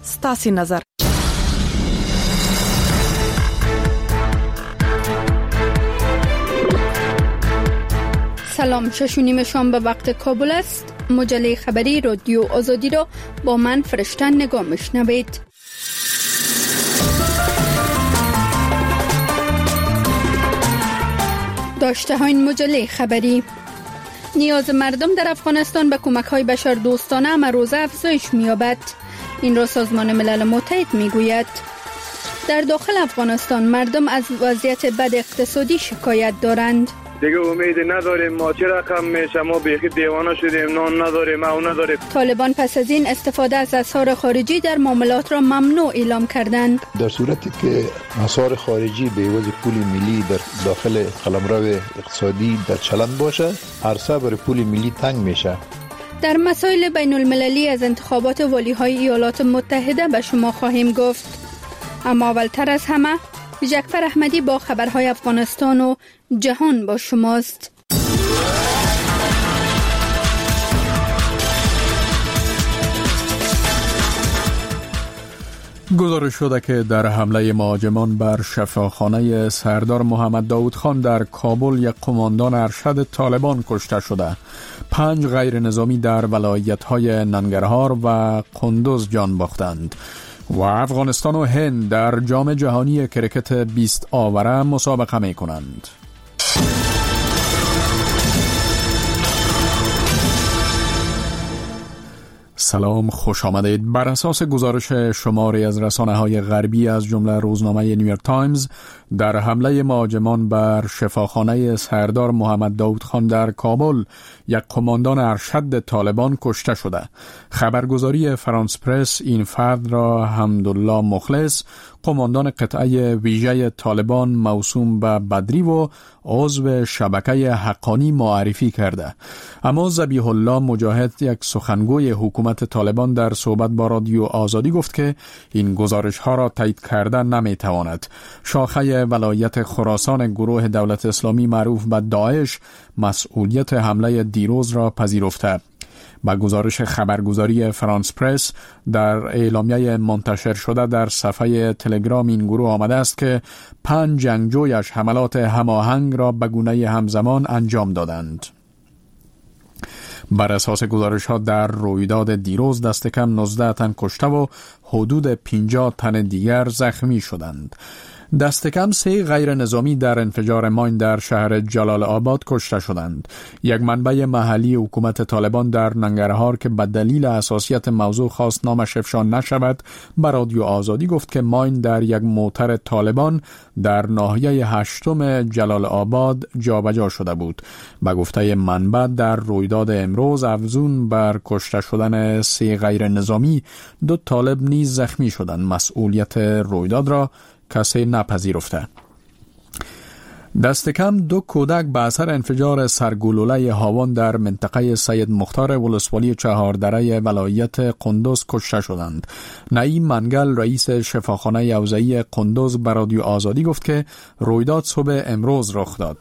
ستاسي نظر. سلام، 6:30 شام به وقت کابل است. مجله خبری رادیو آزادی را با من فرشته نگاه میشنوید. داشته های این مجله خبری: نیاز مردم در افغانستان به کمک های بشردوستانه امروزه افزایش می‌یابد. این را سازمان ملل متحد میگوید. در داخل افغانستان مردم از وضعیت بد اقتصادی شکایت دارند. دیگه امید نداریم، ما چه رقم میشه، ما بیخی دیوانه شدیم، نان نداریم، او نداریم. طالبان پس از این استفاده از اسعار خارجی در معاملات را ممنوع اعلام کردند. در صورتی که اسعار خارجی به عوض پول ملی در داخل قلمرو اقتصادی در چلن باشه، عرصه برای پول ملی تنگ میشه. در مسائل بین المللی از انتخابات والی‌های ایالات متحده به شما خواهیم گفت. اما اولتر از همه جعفر احمدی با خبرهای افغانستان و جهان با شماست. گزارش شده که در حمله مهاجمان بر شفاخانه سردار محمد داود خان در کابل یک قماندان ارشد طالبان کشته شده. 5 غیر نظامی در ولایت‌های ننگرهار و قندوز جان باختند. و افغانستان و هند در جام جهانی کرکت 20 آوره مسابقه می کنند. سلام، خوش آمدید. بر اساس گزارش شماری از رسانه‌های غربی از جمله روزنامه نیویورک تایمز، در حمله مهاجمان بر شفاخانه سردار محمد داود خان در کابل یک قماندان ارشد طالبان کشته شده. خبرگزاری فرانس پرس این فرد را حمدالله مخلص، قماندان قطعه ویژه طالبان موسوم به بدری و عضو شبکه حقانی معرفی کرده. اما ذبیح الله مجاهد، یک سخنگوی حکومت طالبان، در صحبت با رادیو آزادی گفت که این گزارش ها را تایید کردن نمیتواند. شاخه ولایت خراسان گروه دولت اسلامی معروف به داعش مسئولیت حمله دیروز را پذیرفته. با گزارش خبرگزاری فرانس پرس در اعلامیه منتشر شده در صفحه تلگرام این گروه آمده است که 5 جنگجویش حملات هماهنگ را به گونه همزمان انجام دادند. بر اساس گزارش ها در رویداد دیروز دست کم 19 تن کشته و حدود 50 تن دیگر زخمی شدند. دست کم 3 غیر نظامی در انفجار ماین در شهر جلال آباد کشته شدند. یک منبع محلی حکومت طالبان در ننگرهار که به دلیل حساسیت موضوع خواست نامش افشا نشود، به رادیو آزادی گفت که ماین در یک موتر طالبان در ناحیه 8 جلال آباد جابجا شده بود. به گفته منبع در رویداد امروز افزون بر کشته شدن 3 غیر نظامی، 2 طالب نیز زخمی شدند. مسئولیت رویداد را کسی نپذیرفته. دست کم 2 کودک به اثر انفجار سرگلوله هاون در منطقه سید مختار ولسوالی چهاردره ولایت قندوز کشته شدند. نعیم منگل، رئیس شفاخانه یوزعی قندوز، به رادیو آزادی گفت که رویداد صبح امروز رخ داد.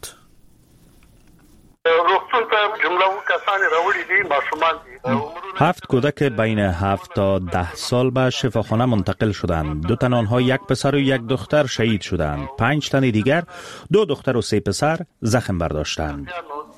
جمله و کسانی راوړي دي، ماشومان دي. 7 کودک بین 7 تا 10 سال به شفاخانه منتقل شدند. 2 تن آنها، یک پسر و یک دختر، شهید شدند. 5 تن دیگر، 2 دختر و 3 پسر، زخم برداشتند.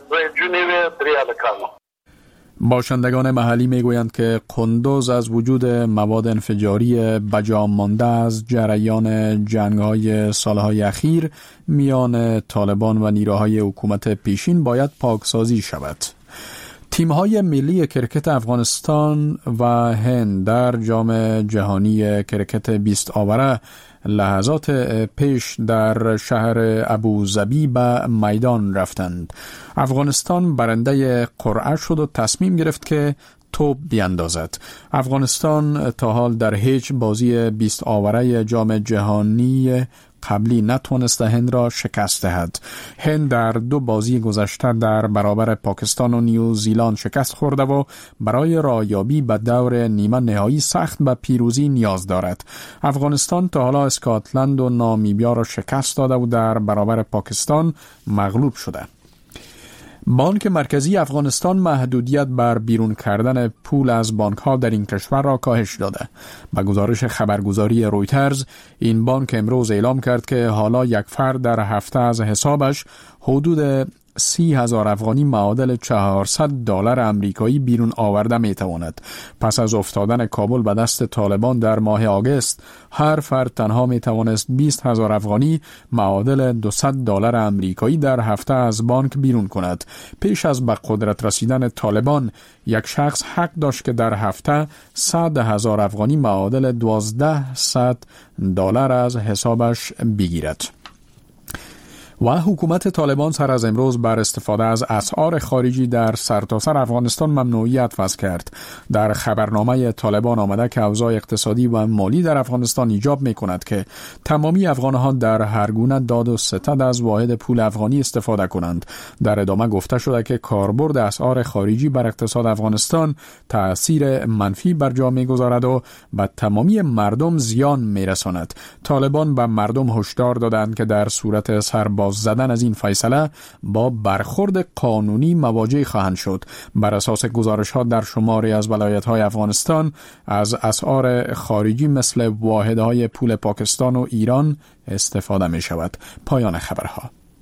باشندگان محلی میگویند که قندوز از وجود مواد انفجاری بجا مانده از جریان جنگ‌های سالهای اخیر میان طالبان و نیروهای حکومت پیشین باید پاکسازی شود. تیم‌های ملی کرکت افغانستان و هند در جام جهانی کرکت 20 آوره لحظات پیش در شهر ابوظبی به میدان رفتند. افغانستان برنده قرعه شد و تصمیم گرفت که توپ بیاندازد. افغانستان تا حال در هیچ بازی 20 آوره جام جهانی قبلی نتوانسته هند را شکست دهد. هند در 2 بازی گذشته در برابر پاکستان و نیوزیلند شکست خورده و برای رایابی به دور نیمه نهایی سخت به پیروزی نیاز دارد. افغانستان تا حالا اسکاتلند و نامیبیا را شکست داده و در برابر پاکستان مغلوب شده. بانک مرکزی افغانستان محدودیت بر بیرون کردن پول از بانک‌ها در این کشور را کاهش داده. با گزارش خبرگزاری رویترز، این بانک امروز اعلام کرد که حالا یک فرد در هفته از حسابش حدود 30,000 افغانی معادل $400 امریکایی بیرون آورده می تواند. پس از افتادن کابل به دست طالبان در ماه آگوست، هر فرد تنها می توانست 20,000 افغانی معادل $200 امریکایی در هفته از بانک بیرون کند. پیش از به قدرت رسیدن طالبان، یک شخص حق داشت که در هفته 100,000 افغانی معادل $1200 از حسابش بگیرد. و حکومت طالبان سر از امروز بر استفاده از اسعار خارجی در سرتاسر افغانستان ممنوعیت وضع کرد. در خبرنامه طالبان آمده که اوضاع اقتصادی و مالی در افغانستان ایجاب می کند که تمامی افغانها در هر گونه داد و ستد از واحد پول افغانی استفاده کنند. در ادامه گفته شده که کاربرد اسعار خارجی بر اقتصاد افغانستان تأثیر منفی بر جا می گذارد و به تمامی مردم زیان می رساند. طالبان به مردم هشدار دادند که در صورت سرباز زدن از این فیصله با برخورد قانونی مواجه خواهند شد. بر اساس گزارش‌ها در شماری از ولایت‌های افغانستان از اسعار خارجی مثل واحدهای پول پاکستان و ایران استفاده می شود. پایان خبرها.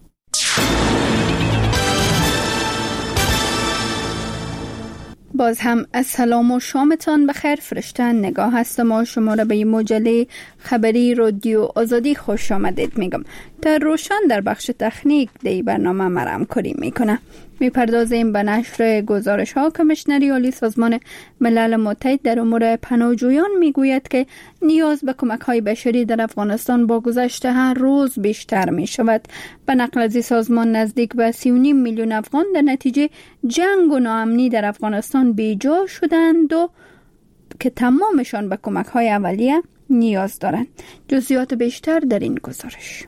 باز هم السلام و شامتان بخیر. فرشته نگاه هستم و شما را به مجله خبری رادیو آزادی خوش آمدید میگم. تا روشن در بخش تکنیک دی برنامه مرا همکاری میکنه. میپردازیم به نشر گزارش ها. کمیشنری عالی سازمان ملل متحد در امور پناهجویان میگوید که نیاز به کمک های بشری در افغانستان با گذشت هر روز بیشتر می شود. به نقل از سازمان نزدیک به 3.5 میلیون افغان در نتیجه جنگ و ناامنی در افغانستان بیجا شدند و که تمامشان به کمک های اولیه نیاز دارند. جزئیات بیشتر در این گزارش.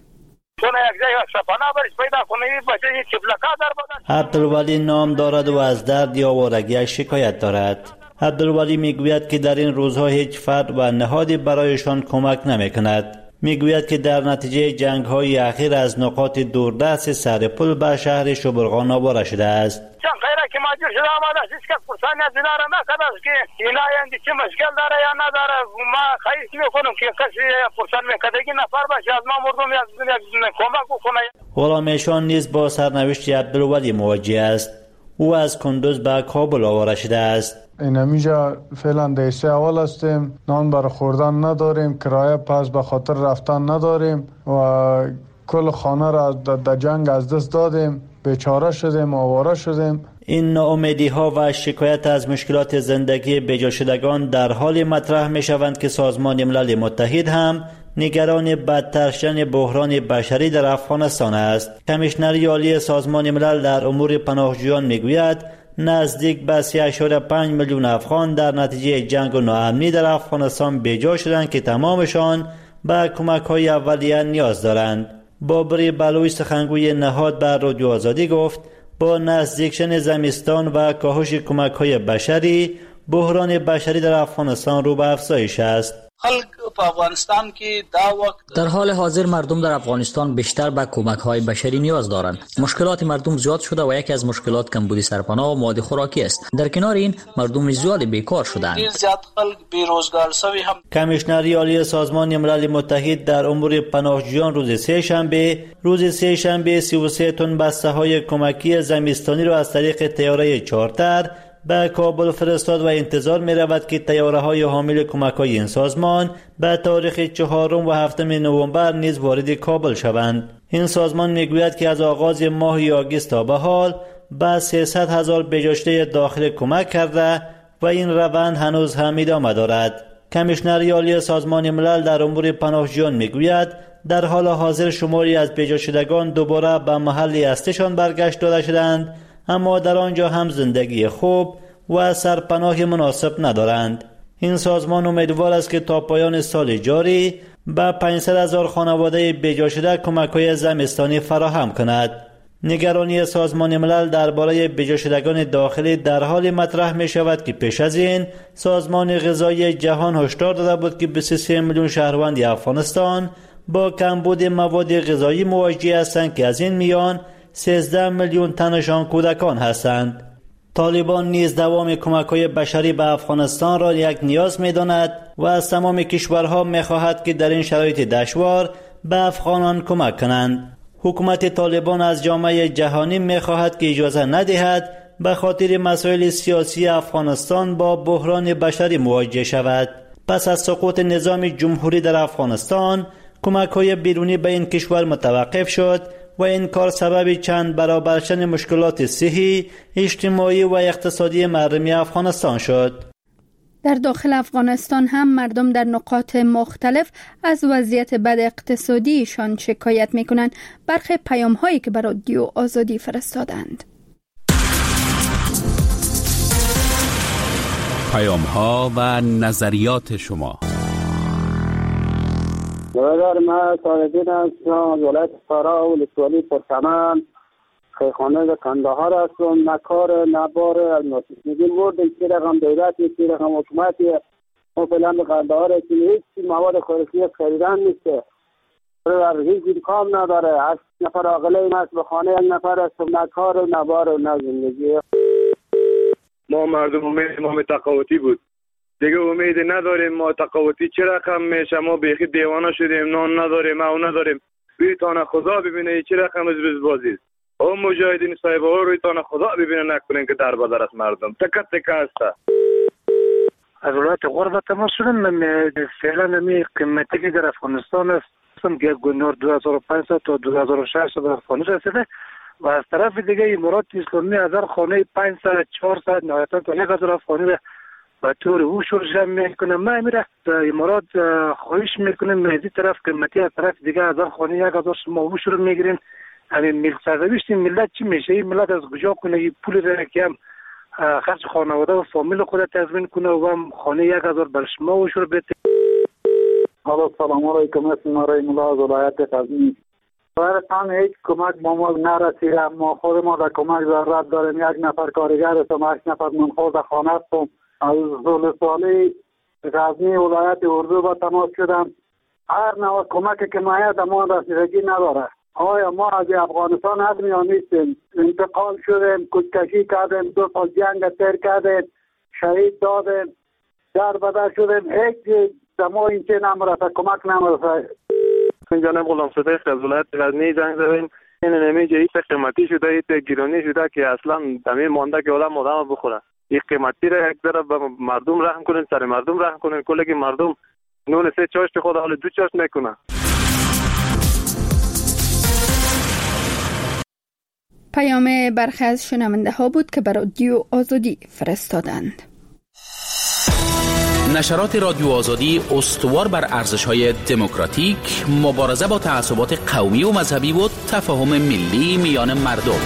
عبدالولی نام دارد و از درد یا آوارگی شکایت دارد. عبدالولی میگوید که در این روزها هیچ فرد و نهادی برایشان کمک نمی کند. میگوید که در نتیجه جنگ های اخیر از نقاط دوردست سر پل به شهر شبرغان آواره شده است. که ماجر شده آمده است که پرسانی از اینا را نکرده است که اینا یعنی چه مشکل داره یا نداره. ما خواهش میکنم که کسی پرسان میکردگی نفر باشه از ما مردم یک کمک بکنه. غلامشان نیز با سرنوشت عبدالولی مواجه است. او از کندوز به کابل آواره شده است. این همیجا فعلا دیسه اول هستیم، نان برای خوردن نداریم، کرایه پس به خاطر رفتن نداریم و کل خانه را در جنگ از دست دادیم، بیچاره شدیم، آواره شدیم. این ناامیدی ها و شکایت از مشکلات زندگی بیجا شدگان در حال مطرح می شوند که سازمان ملل متحد هم نگران بدتر شدن بحران بشری در افغانستان است. کمیشنری عالی سازمان ملل در امور پناهجویان می گوید نزدیک به 3.5 میلیون افغان در نتیجه جنگ و ناامنی در افغانستان بیجا شدند که تمامشان به کمک های اولیه نیاز دارند. بابری بلوچ سخنگوی نهاد بر رادیو آزادی گفت با نزدیک شدن زمستان و کاهش کمک های بشری، بحران بشری در افغانستان رو به افزایش است. در حال حاضر مردم در افغانستان بیشتر به کمک های بشری نیاز دارند. مشکلات مردم زیاد شده و یکی از مشکلات کمبود سرپناه و مواد خوراکی است. در کنار این مردم زیاد بیکار شدند. کمیشنری عالی سازمان ملل متحد در امور پناهجویان روز سه شنبه 33 تن بسته های کمکی زمستانی را از طریق طیاره چارتر به کابل فرستاد و انتظار می رود که طیاره های حامل کمک های این سازمان به تاریخ 4 و 7 نوامبر نیز وارد کابل شوند. این سازمان می گوید که از آغاز ماه آگوست تا به حال به 300,000 بیجاشته داخل کمک کرده و این روند هنوز هم ادامه دارد. کمیشنری عالی سازمان ملل در امور پناهجویان می گوید در حال حاضر شماری از بیجا شدگان دوباره به محل اصلیشان برگشت داده شدند، اما در آنجا هم زندگی خوب و سرپناه مناسب ندارند. این سازمان امیدوار است که تا پایان سال جاری به 500,000 خانواده بیجا شده کمک‌های زمستانی فراهم کند. نگرانی سازمان ملل درباره بیجا شدگان داخلی در حال مطرح می شود که پیش از این سازمان غذایی جهان هشدار داده بود که 23 میلیون شهروند افغانستان با کمبود مواد غذایی مواجه هستند که از این میان 13 میلیون تنشان کودکان هستند. طالبان نیز دوام کمک‌های بشری به افغانستان را یک نیاز می‌داند و از تمام کشورها می‌خواهد که در این شرایط دشوار به افغانان کمک کنند. حکومت طالبان از جامعه جهانی می‌خواهد که اجازه ندهد به خاطر مسائل سیاسی افغانستان با بحران بشری مواجه شود. پس از سقوط نظام جمهوری در افغانستان، کمک‌های بیرونی به این کشور متوقف شد و این کار سبب چند برابر شدن مشکلات صحی، اجتماعی و اقتصادی مردم افغانستان شد. در داخل افغانستان هم مردم در نقاط مختلف از وضعیت بد اقتصادیشان شکایت می‌کنند. برخی پیام‌هایی که برای رادیو آزادی فرستادند. پیام‌ها و نظریات شما. برادر من سالدین هستم از ولایت فرا ولسوالی پرچمن خیخانه کندهار هستم. نه کار نه بار از میگیم بردیم چی رقم دولتی چی رقم حکومتی ما فعلا به کندهار هیچ مواد خوراکی خریدن نیسته. هیچ کام نداره. 8 نفر عاقله ایم است به خانه 1 نفر هستم. نه کار نه بار نه زندگی. ما مردم امید ما تقاوتی بود دیگه امید نداریم. ما تقاوتی چه رقم میشه؟ ما بیخی دیوانه شدیم. نان نداریم او نداریم. رویتان خدا ببینه چه رقم از بازی است. او مجاهدین صاحب او رویتان خدا ببینه نکنین که در بدر از مردم تکت تکه است. از ولایت غربت ما شدم فعلا می قیمتی که در افغانستان است که گنور 2500 تا 2600 در افغانستان رسیده و از طرف دیگه امارات اسلامی از هر خانه 500 400 نهایتا تا 1000 افغانی به طور او شرجم میکنه. ما میره امارات خواهش میکنیم از این طرف قیمتی از طرف دیگه از هر خانه 1000 شما او شروع میگیرین. همین میل سرزویشت ملت چی میشه؟ این ملت از کجا کنه این پول را که هم خرج خانواده و فامیل خود تضمین کنه و هم خانه 1000 بر شما او شروع بده. سلام علیکم. اسم مرای ملا از ولایت غزنی. برایتان هیچ کمک با ما نرسیده. ما خود ما در کمک ضرورت داریم. 1 نفر کارگر هستم. 8 نفر منخور خانه هستم. از ولسوالی غزنی ولایت اردو با تماس شدم. هر نوع کمکی که مایه ما رسیدگی نداره. آیا ما از افغانستان حد یا نیستیم؟ انتقال شدیم، کشتشی کردیم، 2 سال جنگ تیر کردیم، شهید دادیم، در بدر شدیم. هیچ دمو این چه نمرسه، کمک نمرسه. این جانب غلام صدیق از ولایت غزنی زنگ زدیم. این نمیجه ایت قیمتی شده، ایت گیرانی شده که اصلا دمی مانده که آدم بخوره. این قیمتی را یک ذره به مردم رحم کنین، سر مردم رحم کنین. کلی که مردم نون 3 چاشت خود حال 2 چاشت نکنه. پیام برخی از شنونده ها بود که برای رادیو آزادی فرستادند. نشرات رادیو آزادی استوار بر ارزش‌های دموکراتیک، مبارزه با تعصبات قومی و مذهبی و تفاهم ملی میان مردم.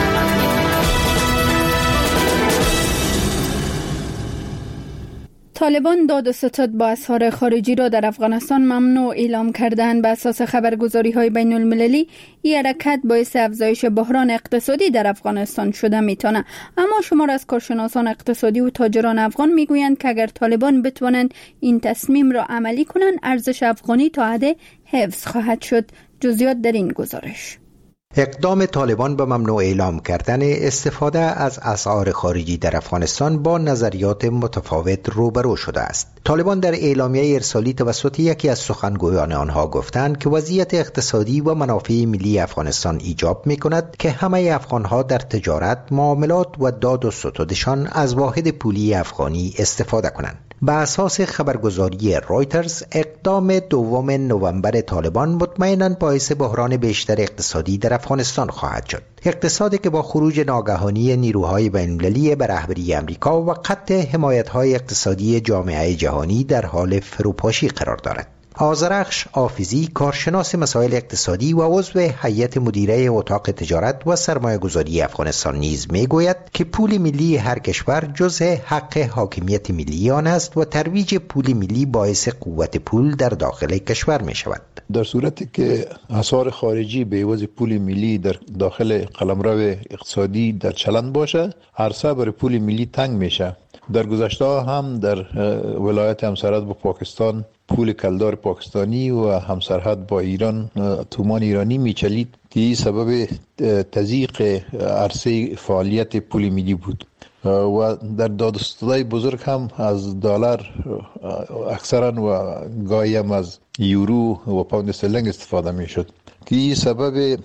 طالبان داد و ستد با اسرار خارجی را در افغانستان ممنوع اعلام کردند. به اساس خبرگزاری‌های بین المللی این حرکت باعث افزایش بحران اقتصادی در افغانستان شده میتونه. اما شمار از کارشناسان اقتصادی و تاجران افغان میگویند که اگر طالبان بتوانند این تصمیم را عملی کنند، ارزش افغانی تا حد حفظ خواهد شد. جزئیات در این گزارش. اقدام طالبان به ممنوع اعلام کردن استفاده از اسعار خارجی در افغانستان با نظریات متفاوت روبرو شده است. طالبان در اعلامیه ارسالی توسط یکی از سخنگویان آنها گفتند که وضعیت اقتصادی و منافع ملی افغانستان ایجاب می‌کند که همه افغان‌ها در تجارت، معاملات و داد و ستدشان از واحد پولی افغانی استفاده کنند. به اساس خبرگزاری رایترز، اقدام 2 نوامبر طالبان مطمئناً باعث بحران بیشتر اقتصادی در افغانستان خواهد شد. اقتصادی که با خروج ناگهانی نیروهای بین‌المللی به رهبری امریکا و قطع حمایت‌های اقتصادی جامعه جهانی در حال فروپاشی قرار دارد. آذرخش آفیزی، کارشناس مسائل اقتصادی و عضو هیئت مدیره اتاق تجارت و سرمایه‌گذاری افغانستان نیز میگوید که پول ملی هر کشور جزء حق حاکمیت ملی آن است و ترویج پول ملی باعث قوت پول در داخل کشور می شود. در صورتی که اسعار خارجی به عوض پول ملی در داخل قلمرو اقتصادی در چلند باشه، عرصه برای پول ملی تنگ میشه. در گذشته هم در ولایت همسرد با پاکستان پول کلدار پاکستانی و همسرحد با ایران تومان ایرانی میچلید که این سبب تضییق عرصه فعالیت پول ملی بود و در دادستدای بزرگ هم از دلار اکثرا و گاهی هم از یورو و پوند استرلینگ استفاده میشد که این سبب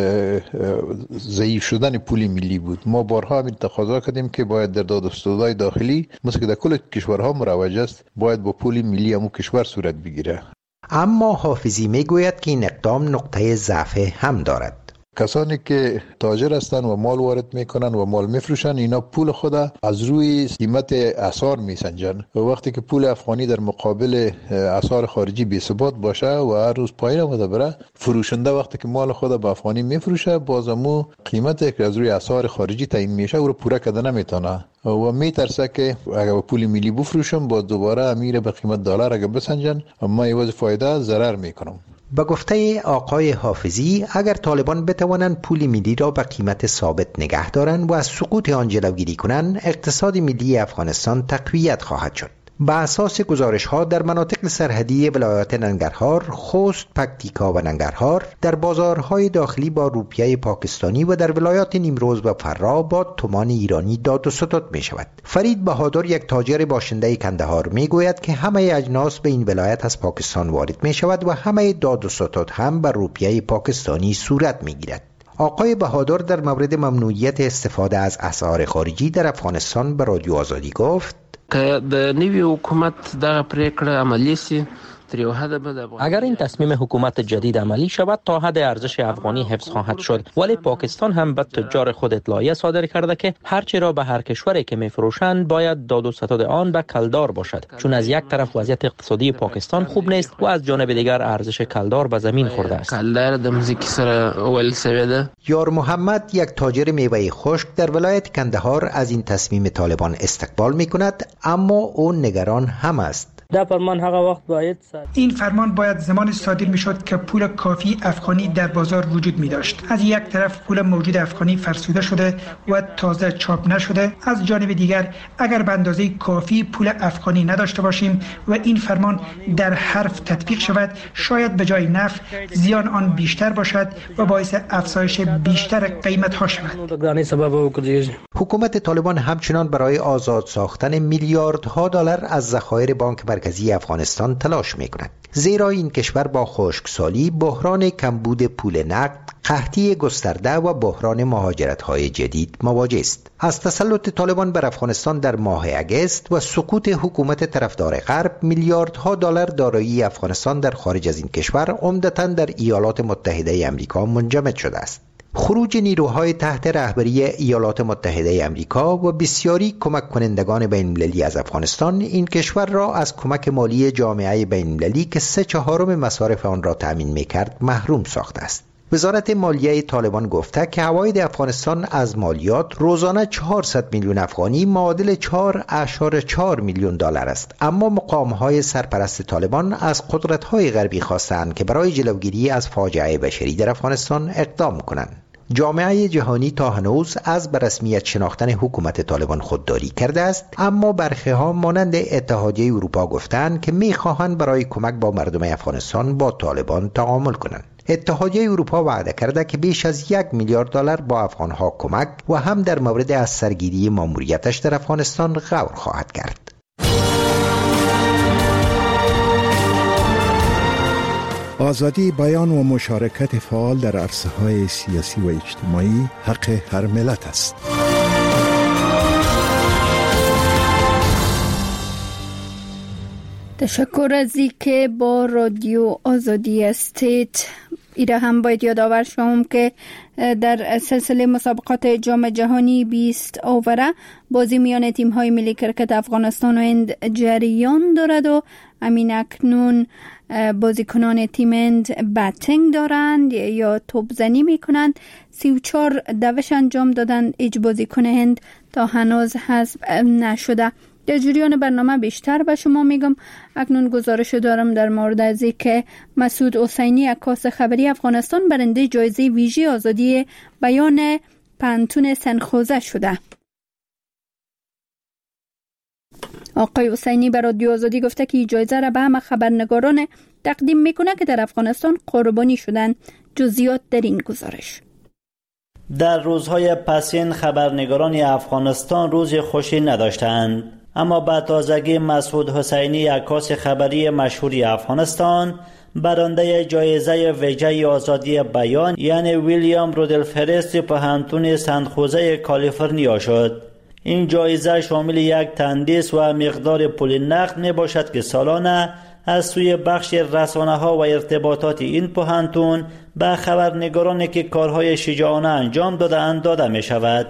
ضعیف شدن پول ملی بود. ما بارها همین تقاضا کردیم که باید در دادستدای داخلی مثل که در کل کشورها مروج است باید با پول ملی همون کشور صورت بگیره. اما حافظی میگوید که این اقدام نقطه ضعف هم دارد. کسانی که تاجر هستند و مال وارد میکنن و مال میفروشن اینا پول خود از روی قیمت اسعار میسنجن و وقتی که پول افغانی در مقابل اسعار خارجی بی ثبات باشه و هر روز پایین آمده بره، فروشنده وقتی که مال خود به افغانی میفروشه بازمو قیمتی که از روی اسعار خارجی تعیین میشه او رو پوره کرده نمیتونه و میترسه که اگر پول ملی بفروشم با دوباره امیر به قیمت دلار اگر بسنجن ما عوض فایده ضرر میکنم. به گفته آقای حافظی اگر طالبان بتوانند پول ملی را به قیمت ثابت نگه دارند و از سقوط آن جلوگیری کنند اقتصاد ملی افغانستان تقویت خواهد شد. به اساس گزارش‌ها در مناطق سرحدی ولایات ننگرهار، خوست، پکتیکا و ننگرهار در بازارهای داخلی با روپیه پاکستانی و در ولایات نیمروز و فرا با تومان ایرانی داد و ستد می شود. فرید بهادر یک تاجر باشنده کندهار می گوید که همه اجناس به این ولایت از پاکستان وارد می شود و همه داد و ستد هم به روپیه پاکستانی صورت می گیرد. آقای بهادر در مورد ممنوعیت استفاده از اسعار خارجی در افغانستان به رادیو آزادی گفت که د نوی حکومت دغه پریکړه عملی سي اگر این تصمیم حکومت جدید عملی شود تا حد ارزش افغانی حفظ خواهد شد، ولی پاکستان هم به تجار خود اطلاعیه صادر کرده که هرچی را به هر کشوری که میفروشند باید داد و ستد آن به کلدار باشد، چون از یک طرف وضعیت اقتصادی پاکستان خوب نیست و از جانب دیگر ارزش کلدار به زمین خورده است. کلدار د مزیکی سره ول شوی ده. یار محمد یک تاجر میوه خشک در ولایت کندهار از این تصمیم طالبان استقبال میکند، اما او نگران هم است. این فرمان باید زمان صادر میشد که پول کافی افغانی در بازار وجود می داشت. از یک طرف پول موجود افغانی فرسوده شده و تازه چاپ نشده، از جانب دیگر اگر به اندازه کافی پول افغانی نداشته باشیم و این فرمان در حرف تطبیق شود، شاید به جای نفع زیان آن بیشتر باشد و باعث افزایش بیشتر قیمت ها شود. حکومت طالبان همچنان برای آزاد ساختن میلیاردها دلار از ذخایر بانک مرکزی افغانستان تلاش می‌کند، زیرا این کشور با خشکسالی، بحران کمبود پول نقد، قحطی گسترده و بحران مهاجرت‌های جدید مواجه است. از تسلط طالبان بر افغانستان در ماه اگست و سقوط حکومت طرفدار غرب، میلیاردها دلار دارایی افغانستان در خارج از این کشور عمدتاً در ایالات متحده آمریکا منجمد شده است. خروج نیروهای تحت رهبری ایالات متحده آمریکا و بسیاری کمک کنندگان بین‌المللی از افغانستان این کشور را از کمک مالی جامعه بین‌المللی که 3/4 مصارف آن را تأمین می‌کرد محروم ساخته است. وزارت مالیه طالبان گفته که عواید افغانستان از مالیات روزانه 400 میلیون افغانی معادل 4.4 میلیون دلار است، اما مقام‌های سرپرست طالبان از قدرت‌های غربی خواستند که برای جلوگیری از فاجعه بشری در افغانستان اقدام کنند. جامعه جهانی تا هنوز از به رسمیت شناختن حکومت طالبان خودداری کرده است، اما برخی‌ها مانند اتحادیه اروپا گفتند که می‌خواهند برای کمک با مردم افغانستان با طالبان تعامل کنند. اتحادیه اروپا وعده کرده که بیش از 1 میلیارد دلار با افغانها کمک و هم در مورد از سرگیری ماموریتش در افغانستان غور خواهد کرد. آزادی بیان و مشارکت فعال در عرصه‌های سیاسی و اجتماعی حق هر ملت است. تشکر از اینکه با رادیو آزادی هستید. ایره هم باید یادآور شوم که در سلسله مسابقات جام جهانی 20 اووره بازی میان تیم‌های ملی کرکت افغانستان و هند جریان دارد و همین اکنون بازیکنان تیم هند باتینگ دارند یا توپ زنی میکنند. 34 دوش انجام دادند. هیچ بازیکن هند تا هنوز حذف نشده. در جریان برنامه بیشتر به شما میگم. اکنون گزارش دارم در مورد از اینکه مسعود حسینی، عکاس خبری افغانستان، برنده جایزه ویژه آزادی بیان پانتون سنخوزه شده. آقای حسینی به رادیو آزادی گفته که جایزه را به همه خبرنگاران تقدیم میکنه که در افغانستان قربانی شدند. جزئیات در این گزارش. در روزهای پسین خبرنگاران افغانستان روز خوشی نداشتند، اما با تازگی مسعود حسینی، عکاس خبری مشهوری افغانستان، برنده جایزه ویژه آزادی بیان یعنی ویلیام رودولف هریس پوهنتون سنت کالیفرنیا شد. این جایزه شامل یک تندیس و مقدار پول نقد می باشد که سالانه از سوی بخش رسانه‌ها و ارتباطات این پوهنتون به خبرنگارانی که کارهای شجاعانه انجام داده‌اند داده می شود.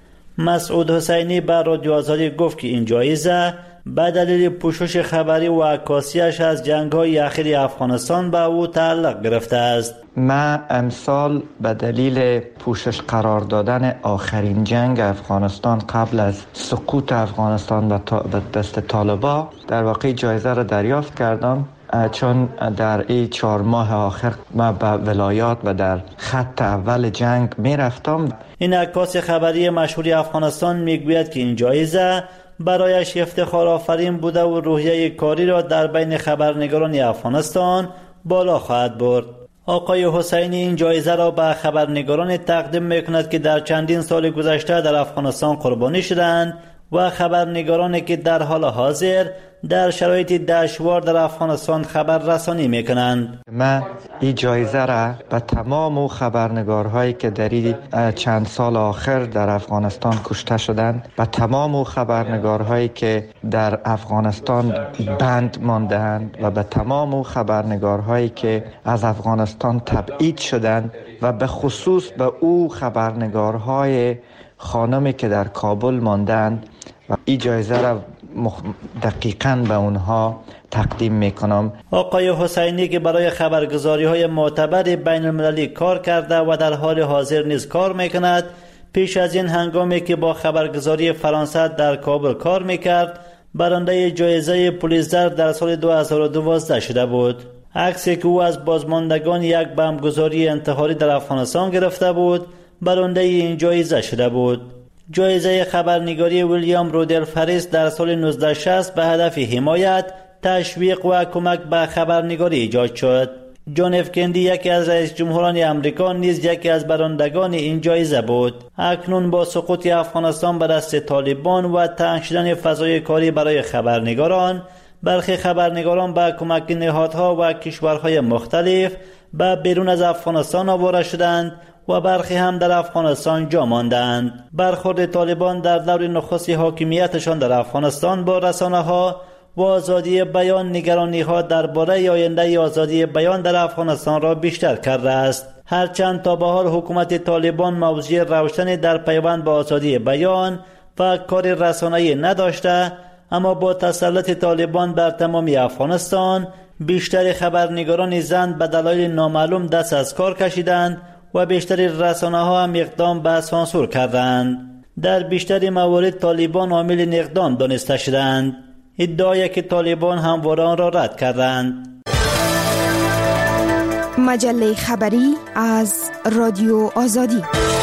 مسعود حسینی به رادیو آزادی گفت که این جایزه به دلیل پوشش خبری و عکاسیش از جنگ‌های اخیر افغانستان به او تعلق گرفته است. من امسال به دلیل پوشش قرار دادن آخرین جنگ افغانستان قبل از سقوط افغانستان به دست طالبان در واقع جایزه را دریافت کردم، چون در این 4 ماه آخر من به ولایات و در خط اول جنگ می رفتم. این عکاس خبری مشهوری افغانستان می گوید که این جایزه برایش افتخار آفرین بوده و روحیه کاری را در بین خبرنگاران افغانستان بالا خواهد برد. آقای حسینی این جایزه را به خبرنگاران تقدیم می‌کند که در چندین سال گذشته در افغانستان قربانی شدند و خبرنگارانی که در حال حاضر در شرایط دشوار در افغانستان خبر رسانی میکنند. من این جایزه را به تمام خبرنگارهایی که در این چند سال آخر در افغانستان کشته شدند، به تمام خبرنگارهایی که در افغانستان بند مانده‌اند و به تمام خبرنگارهایی که از افغانستان تبعید شدند و به خصوص به او خبرنگارهای خانمی که در کابل ماندند و این جایزه را دقیقاً به اونها تقدیم میکنم. آقای حسینی که برای خبرگزاری‌های معتبر بین المللی کار کرده و در حال حاضر نیز کار میکند، پیش از این هنگامی که با خبرگزاری فرانسه در کابل کار میکرد برنده جایزه پولیتزر در سال 2012 شده بود. عکسی که او از بازماندگان یک بمبگذاری انتحاری در افغانستان گرفته بود برنده این جایزه شده بود. جایزه خبرنگاری ویلیام رودولف هریس در سال 1960 به هدف حمایت، تشویق و کمک به خبرنگاری ایجاد شد. جان اف کندی یکی از رئیس جمهوران امریکا نیز یکی از برندگان این جایزه بود. اکنون با سقوط افغانستان به دست طالبان و تنگ شدن فضای کاری برای خبرنگاران، برخی خبرنگاران با کمک نهادها و کشورهای مختلف به بیرون از افغانستان آواره شدند و برخی هم در افغانستان جا ماندند. برخورد طالبان در دور نخست حاکمیتشان در افغانستان با رسانه‌ها و آزادی بیان نگرانی‌ها درباره آینده آزادی بیان در افغانستان را بیشتر کرده است. هرچند تا به حال حکومت طالبان موضوع روشنی در پیوند با آزادی بیان و کار رسانه‌ای نداشته، اما با تسلط طالبان بر تمام افغانستان بیشتر خبرنگاران زن به دلایل نامعلوم دست از کار کشیدند و بیشتر رسانه‌ها هم اقدام به سانسور کردند. در بیشتر موارد طالبان عامل اقدام دانسته شدند. ادعای که طالبان همواره آن را رد کردند. مجله خبری از رادیو آزادی.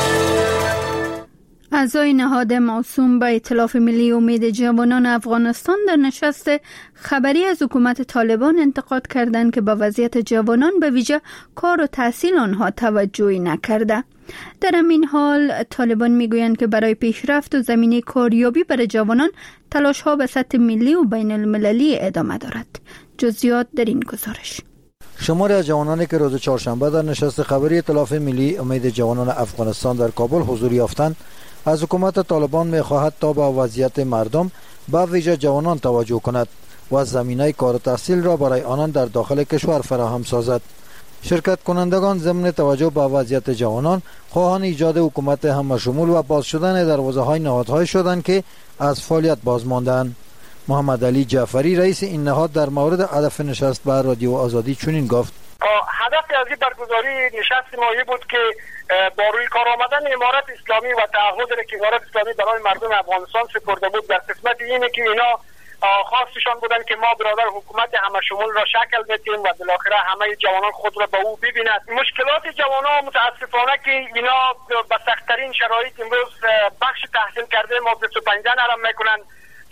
اعضای نهاد موسوم به ائتلاف ملی امید جوانان افغانستان در نشست خبری از حکومت طالبان انتقاد کردند که به وضعیت جوانان به ویژه کار و تحصیل آنها توجهی نکرده. در همین حال طالبان میگویند که برای پیشرفت و زمینه کاریابی برای جوانان تلاش‌ها به سطح ملی و بین المللی ادامه دارد. جزئیات در این گزارش. شماری از جوانانی که روز چهارشنبه در نشست خبری ائتلاف ملی امید جوانان افغانستان در کابل حضور یافتند، از حکومت طالبان می‌خواهد تا به وضعیت مردم به ویژه جوانان توجه کند و زمینه کار و تحصیل را برای آنان در داخل کشور فراهم سازد. شرکت کنندگان ضمن توجه به وضعیت جوانان خواهان ایجاد حکومت همشمول و باز شدن دروازه‌های نهادهای شدند که از فعالیت باز ماندند. محمد علی جعفری رئیس این نهاد در مورد هدف نشست با رادیو آزادی چنین گفت: هدف از این برگزاری نشست ما بود که با روی کار آمدن امارت اسلامی و تعهدی که امارت اسلامی برای مردم افغانستان سپرده بود در قسمت اینه که اینا خواستشان بودن که ما برادر حکومت همشمول را شکل بدیم و بالاخره همه جوانان خود را به او ببیند. مشکلات جوانان متاسفانه که اینا به سخت‌ترین شرایط امروز بخش تحصیل کرده ما 25 نرم میکنن.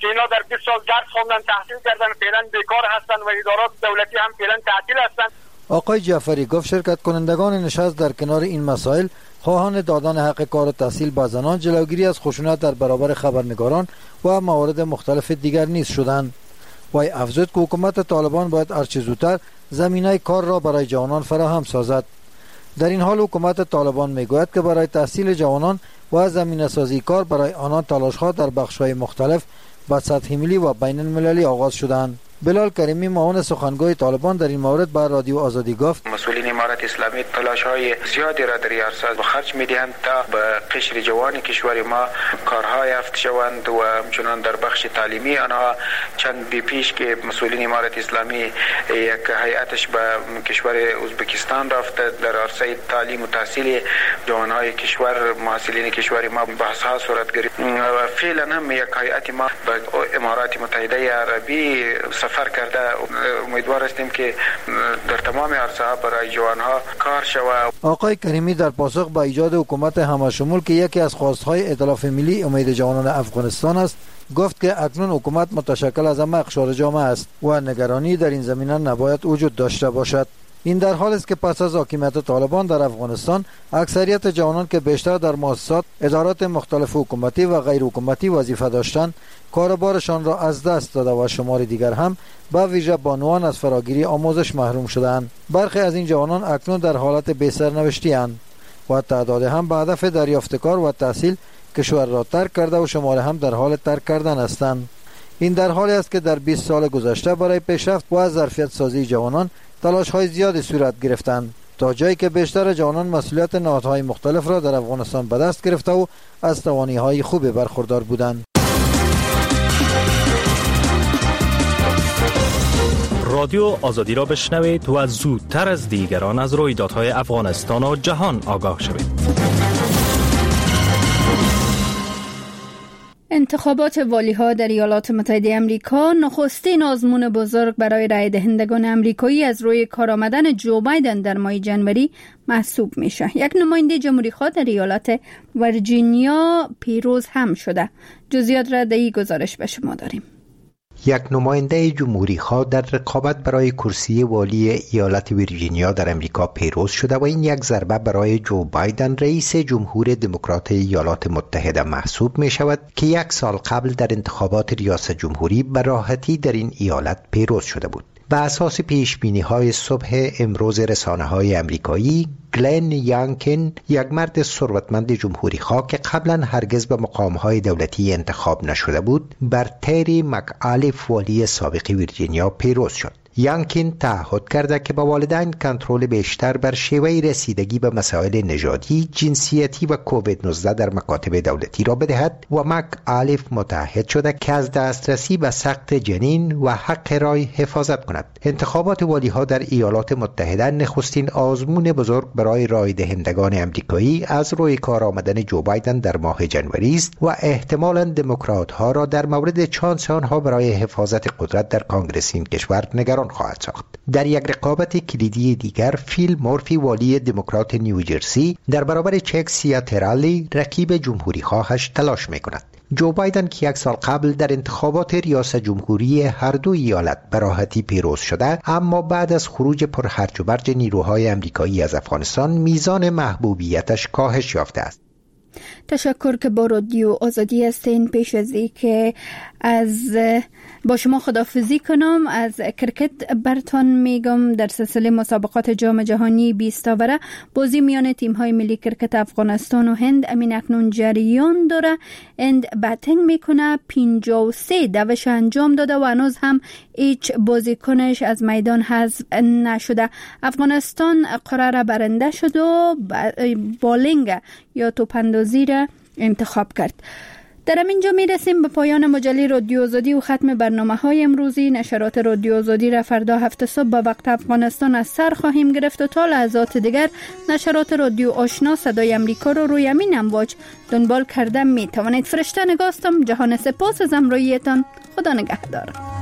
که اینا در 20 سال درس خوندن، تحصیل کردن، فعلا بیکار هستن و ادارات دولتی هم فعلا تعطیل هستن. آقای جعفری گفت شرکت کنندگان نشست در کنار این مسائل خواهان دادن حق کار و تحصیل به زنان، جلوگیری از خشونت در برابر خبرنگاران و موارد مختلف دیگر نیز شدند. وی افزود که حکومت طالبان باید هرچه زودتر زمینه کار را برای جوانان فراهم سازد. در این حال حکومت طالبان میگوید که برای تحصیل جوانان و زمینه سازی کار برای آنان تلاش‌ها در بخش‌های مختلف به سطح ملی و بین المللی آغاز شدند. بلال کریمی معاون سخنگوی طالبان در این مورد بر رادیو آزادی گفت مسئولین امارت اسلامی تلاش‌های زیادی را در این عرصه خرج می‌دهند تا به قشر جوان کشور ما کارهای یافت شوند و همچنان در بخش تعلیمی آنها چند بی پیش که مسئولین امارت اسلامی یک هیئتش به کشور ازبکستان رفته در عرصه تعلیم و تحصیل جوانهای کشور، محصلین کشور ما بحث‌ها صورت گرفت و فعلا هم یک هیئت ما به امارات متحده عربی سفر کرده. امیدوار هستیم که در تمام عرصه‌ها برای جوانها کار شود. آقای کریمی در پاسخ به ایجاد حکومت همشمول که یکی از خواستهای ائتلاف ملی امید جوانان افغانستان است، گفت که اکنون حکومت متشکل از همه اقشار جامعه است و نگرانی در این زمینه نباید وجود داشته باشد. این در حال است که پس از حاکمیت طالبان در افغانستان اکثریت جوانان که بیشتر در مؤسسات، ادارات مختلف حکومتی و غیر حکومتی وظیفه داشتند کاربارشان را از دست داده و شمار دیگر هم به ویژه بانوان از فراگیری آموزش محروم شدند. برخی از این جوانان اکنون در حالت بی‌سرنوشتی اند و تعداد هم به هدف دریافت کار و تحصیل کشور را ترک کرده و شمار هم در حال ترک کردن هستند. این در حالی است که در 20 سال گذشته برای پیشرفت و ظرفیت سازی جوانان تلاش‌های زیادی صورت گرفتند تا جایی که بیشتر جوانان مسئولیت نهادهای مختلف را در افغانستان به دست گرفته و از توانایی‌های خوبی برخوردار بودند. رادیو آزادی را بشنوید و زودتر از دیگران از رویدادهای افغانستان و جهان آگاه شوید. انتخابات والی‌ها در ایالات متحده آمریکا نخستین آزمون بزرگ برای رای دهندگان آمریکایی از روی کار آمدن جو بایدن در ماه جنوری محسوب میشه. یک نماینده جمهوری‌خواه در ایالت ویرجینیا پیروز هم شده. جزئیات را در این گزارش به شما داریم. یک نماینده جمهوری‌خواه در رقابت برای کرسی والی ایالت ویرجینیا در امریکا پیروز شده و این یک ضربه برای جو بایدن رئیس جمهور دموکرات ایالات متحده محسوب می شود که 1 سال قبل در انتخابات ریاست جمهوری به راحتی در این ایالت پیروز شده بود. به اساس پیشبینی‌های صبح امروز رسانه‌های آمریکایی، گلن یانکین، یک مرد ثروتمند جمهوری‌خواه که قبلا هرگز به مقام‌های دولتی انتخاب نشده بود، بر تری مک‌آلیف والی سابق ویرجینیا پیروز شد. یانکین تعهد کرده که با والدین کنترل بیشتر بر شیوه رسیدگی به مسائل نژادی، جنسیتی و کووید 19 در مکاتب دولتی را بدهد و مک‌آلیف متعهد شده که از دسترسی به سقط جنین و حق رای حفاظت کند. انتخابات والی‌ها در ایالات متحده نخستین آزمون بزرگ برای رای دهندگان آمریکایی از روی کار آمدن جو بایدن در ماه جنوری است و احتمالاً دموکرات‌ها را در مورد چانس آنها برای حفاظت قدرت در کنگره این کشور نگران خواهد ساخت. در یک رقابت کلیدی دیگر، فیل مورفی والی دموکرات نیوجرسی در برابر چک سیاترالی رقیب جمهوری خواهش تلاش می کند. جو بایدن که 1 سال قبل در انتخابات ریاست جمهوری هر دو ایالت به راحتی پیروز شده، اما بعد از خروج پرهرج و مرج نیروهای آمریکایی از افغانستان میزان محبوبیتش کاهش یافته است. تشکر که با رادیو آزادی هستین. پیش از این که با شما خداحافظی کنم، از کرکت برتان میگم در سلسله مسابقات جام جهانی 20 اوره بازی میان تیم های ملی کرکت افغانستان و هند امین اکنون جریان داره. هند باتینگ میکنه، 53 دوش انجام داده و هنوز هم هیچ بازیکنش از میدان حذف نشده. افغانستان قراره برنده شد و بالینگ یا توپاندازی را انتخاب کرد. در اینجا میرسیم به پایان مجله رادیو آزادی و ختم برنامه‌های امروزی. نشرات رادیو آزادی را فردا 7 صبح به وقت افغانستان از سر خواهیم گرفت و تا لحظات دیگر نشرات رادیو آشنا صدای امریکا رو روی همین امواج دنبال کرده می توانید. فرشته نگاستم. جهان سپاس از همراهیتان. خدا نگهدار.